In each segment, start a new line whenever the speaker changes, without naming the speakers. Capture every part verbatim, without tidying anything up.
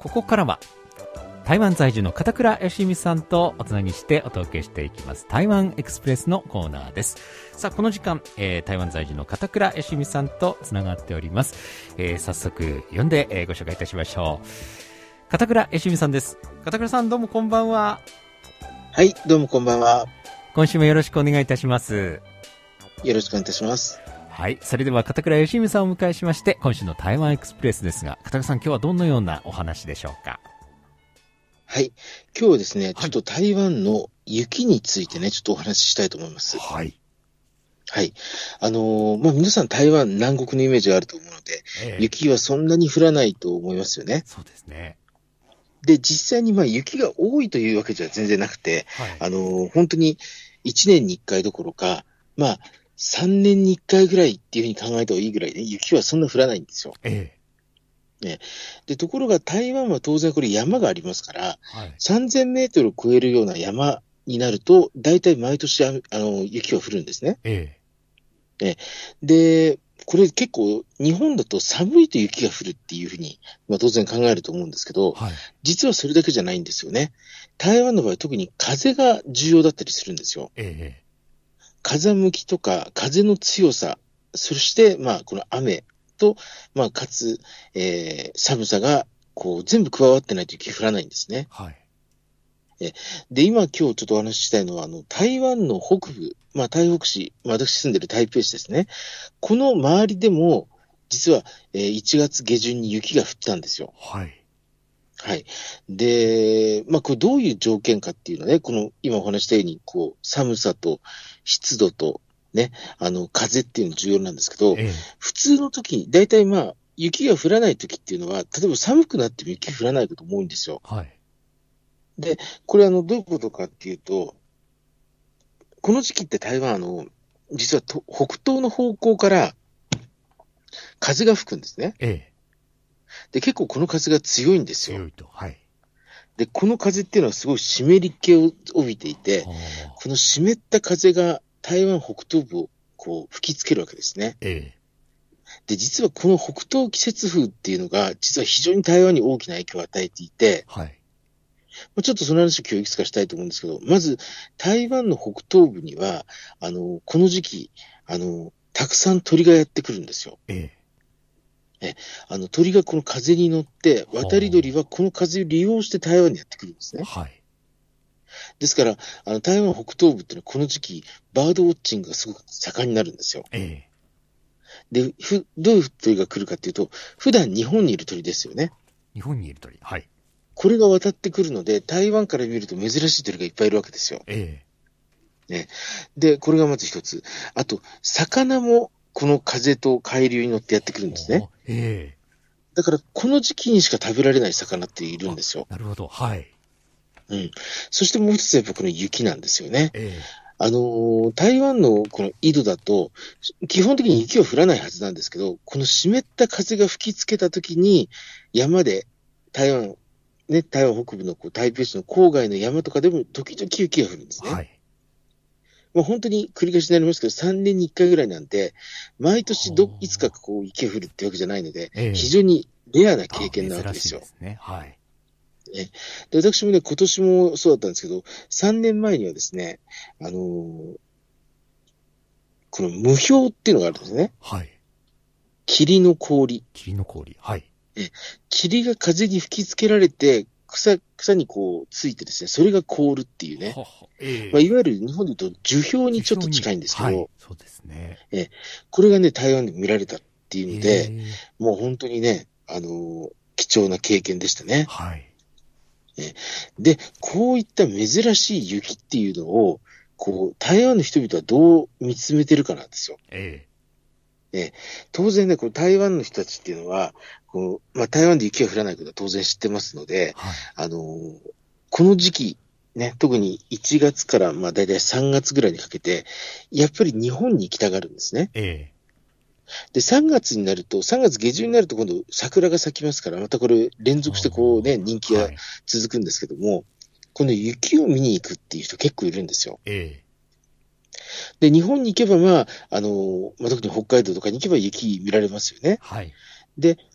ここからは台湾在住の片倉義美さんとおつなぎしてお届けしていきます台湾エクスプレスのコーナーです。さあこの時間、えー、台湾在住の片倉義美さんとつながっております。えー、早速呼んで、えー、ご紹介いたしましょう。片倉義美さんです。片倉さん、どうもこんばんは。
はい、どうもこんばんは。
今週もよろしくお願いいたします。
よろしくお願いいたします。
はい、それでは片倉義美さんをお迎えしまして、今週の台湾エクスプレスですが、片倉さん、今日はどのようなお話でしょうか？
はい、今日はですね、はい、ちょっと台湾の雪についてね、ちょっとお話ししたいと思います。
はい。
はい。あのー、まあ、皆さん台湾南国のイメージがあると思うので、えー、雪はそんなに降らないと思いますよね。
そうですね。
で、実際にまあ雪が多いというわけじゃ全然なくて、はい、あのー、本当にいちねんにいっかいどころか、まあ、さんねんにいっかいぐらいっていうふうに考えた方がいいぐらいね、雪はそんな降らないんですよ。
え
えね、でところが台湾は当然これ山がありますから、はい、さんぜんメートルを超えるような山になると、大体毎年あの雪は降るんですね。
え
えで、これ結構日本だと寒いと雪が降るっていうふうに、まあ、当然考えると思うんですけど、はい、実はそれだけじゃないんですよね。台湾の場合特に風が重要だったりするんですよ。
ええ、
風向きとか風の強さ、そしてまあこの雨と、まあかつ、えー、寒さがこう全部加わってないと雪降らないんですね。
はい。
えで、今今日ちょっとお話ししたいのは、あの、台湾の北部、まあ台北市、まあ、私住んでる台北市ですね。この周りでも、実は、えー、いちがつげじゅんに雪が降ったんですよ。
はい。
はい。で、まあ、これどういう条件かっていうのはね、この今お話したように、こう、寒さと湿度とね、あの、風っていうの重要なんですけど、ええ、普通の時に、だいたいまあ、雪が降らない時っていうのは、例えば寒くなっても雪が降らないことも多いんですよ。
はい。
で、これあの、どういうことかっていうと、この時期って台湾あの、実はと北東の方向から風が吹くんですね。
ええ。
で、結構この風が強いんですよ。
強いと。はい。
で、この風っていうのはすごい湿り気を帯びていて、この湿った風が台湾北東部をこう吹きつけるわけですね。
ええ。
で、実はこの北東季節風っていうのが、実は非常に台湾に大きな影響を与えていて、
はい。
ちょっとその話を今日いくつかしたいと思うんですけど、まず、台湾の北東部には、あの、この時期、あの、たくさん鳥がやってくるんですよ。
え
え。え、あの、鳥がこの風に乗って、渡り鳥はこの風を利用して台湾にやってくるんですね。
はい。
ですから、あの、台湾北東部っていうのはこの時期、バードウォッチングがすごく盛んになるんですよ。
ええ。
で、ふ、どういう鳥が来るかっていうと、普段日本にいる鳥ですよね。
日本にいる鳥。はい。
これが渡ってくるので、台湾から見ると珍しい鳥がいっぱいいるわけですよ。
え
え。ね。で、これがまず一つ。あと、魚もこの風と海流に乗ってやってくるんですね。
ええ。
だから、この時期にしか食べられない魚っているんですよ。
なるほど。はい。
うん。そしてもう一つやっぱこの雪なんですよね。
ええ。
あのー、台湾のこの緯度だと、基本的に雪は降らないはずなんですけど、この湿った風が吹きつけたときに、山で、台湾、ね、台湾北部のこう台北市の郊外の山とかでも時々雪が降るんですね。はい。まあ本当に繰り返しになりますけど、さんねんにいっかいぐらいなんで、毎年ど、いつかこう雪が降るってわけじゃないので、ええ、非常にレアな経験なわけですよ。
珍しいですね。はい。
で、私もね、今年もそうだったんですけど、さんねんまえにはですね、あのー、この霧氷っていうのがあるんですね。
はい。
霧の氷。
霧の氷。はい。
え、霧が風に吹きつけられて、草、草にこうついてですね、それが凍るっていうね。ははえーまあ、いわゆる日本で言うと樹氷にちょっと近いんですけど、はい、
そうですね。
え、これがね、台湾で見られたっていうので、もう本当にね、あのー、貴重な経験でしたね。
はい。
で、こういった珍しい雪っていうのを、こう、台湾の人々はどう見つめてるかなんですよ。
え
ええ、当然ね、この台湾の人たちっていうのは、こうまあ、台湾で雪が降らないことは当然知ってますので、はい、あのー、この時期、ね、特にいちがつからまあだいたいさんがつぐらいにかけて、やっぱり日本に行きたがるんですね。
ええ
で、さんがつになると、さんがつ下旬になると今度桜が咲きますから、またこれ連続してこうね、人気が続くんですけども、はい、この雪を見に行くっていう人結構いるんですよ。
ええ
で、日本に行けば、まあ、あの、まあ、特に北海道とかに行けば雪見られますよね。
はい。
で、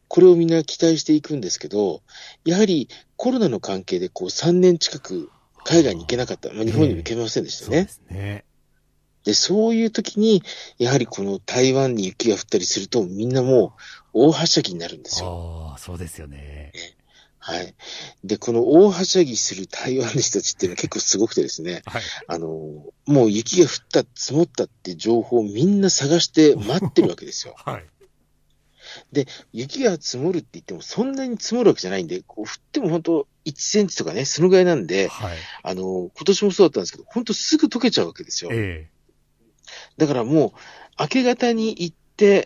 これをみんな期待していくんですけど、やはりコロナの関係でこうさんねん近く海外に行けなかった。まあ、日本にも行けませんでしたね。
えー、そうですね。
で、そういう時に、やはりこの台湾に雪が降ったりすると、みんなもう大はしゃぎになるんですよ。
ああ、そうですよね。
はい。で、この大はしゃぎする台湾の人たちっていうのは結構すごくてですね、
はい。
あの、もう雪が降った、積もったって情報をみんな探して待ってるわけですよ。
はい。
で、雪が積もるって言ってもそんなに積もるわけじゃないんで、こう降っても本当いちセンチとかね、そのぐらいなんで、
はい。
あの、今年もそうだったんですけど、本当すぐ溶けちゃうわけですよ。
え
だからもう、明け方に行って、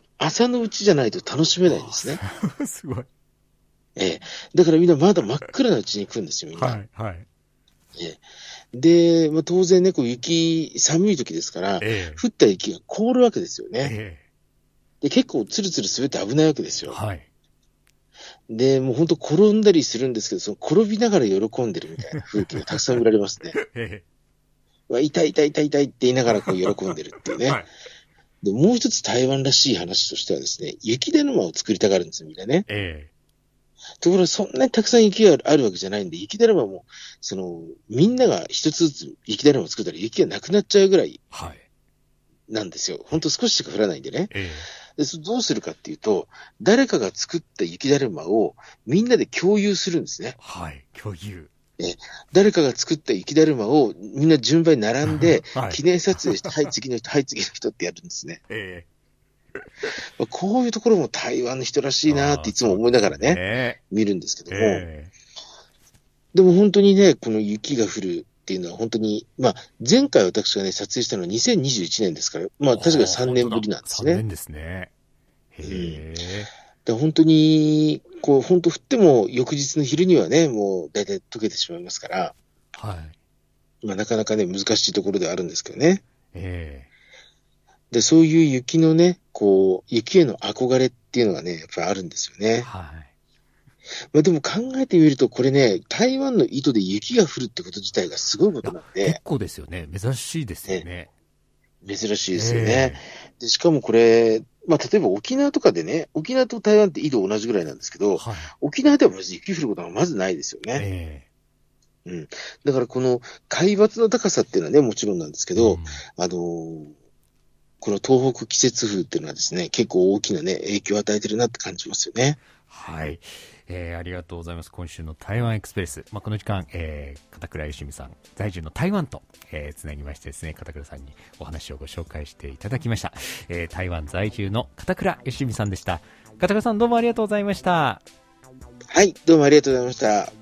朝のうちじゃないと楽しめないんですね。
えすごい。
ええ。だからみんなまだ真っ暗なうちに来るんですよ、みんな。
はい。はい。
ええ。で、まあ、当然ね、こう雪、寒い時ですから、
ええ
降った雪が凍るわけですよね。
え
で、結構ツルツル滑って危ないわけですよ。
えはい。
で、もう本当転んだりするんですけど、その転びながら喜んでるみたいな風景がたくさん見られますね。
え
わ、痛い痛い痛い痛いって言いながらこう喜んでるっていうね。
えはい。
で、もう一つ台湾らしい話としてはですね、雪だるまを作りたがるんですよ、みんなね。
え
ところがそんなにたくさん雪があるわけじゃないんで、雪だるまも、その、みんなが一つずつ雪だるまを作ったら雪がなくなっちゃうぐらい
えはい。
なんですよ。ほんと少ししか降らないんでね。
え
で、そどうするかっていうと、誰かが作った雪だるまをみんなで共有するんですね。
えはい。共有。
誰かが作った雪だるまをみんな順番に並んで、
はい
記念撮影して、はい、次の人、はい、次の人ってやるんですね。
え
まあこういうところも台湾の人らし
え
いなっていつも思いながらね、
ね。
見るんですけども、
え
でも本当にね、この雪が降るっていうのは本当に、まあ、前回私がね、撮影したのはにせんにじゅういちねんですから、ま
え
あ、確かにさんねんぶりなんです
さんねん
ね。
ですね。へえ。
で本当に、こう、本当降っても翌日の昼にはね、もう大体溶けてしまいますから、
はい。
まあ、なかなかね、難しいところではあるんですけどね。
え
で、そういう雪のね、こう、雪への憧れっていうのがね、やっぱりあるんですよ
え
ね。
はい。
まあでも考えてみると、これね、台湾の井戸で雪が降るってこと自体がすごいことなん
結
で、
構ですよね。珍しいですよね。
珍しいですよね。
え
でしかもこれ、まあ例えば沖縄とかでね、沖縄と台湾って緯度同じぐらいなんですけ
え
ど、
はい。
沖縄ではまず雪降ることがまずないですよね。
え
うん。だからこの海抜の高さっていうのはね、もちろんなんですけ
え
ど、
うん
あのーこの東北季節風っていうのはですね、結構大きなね、影響を与えてるなって感じますよね。
はい。えー、ありがとうございます。今週の台湾エクスプレス。まあ、この時間、えー、片倉由美さん、在住の台湾と、えー、つなぎましてですね、片倉さんにお話をご紹介していただきました。えー、台湾在住の片倉由美さんでした。片倉さん、どうもありがとうございました。
はい、どうもありがとうございました。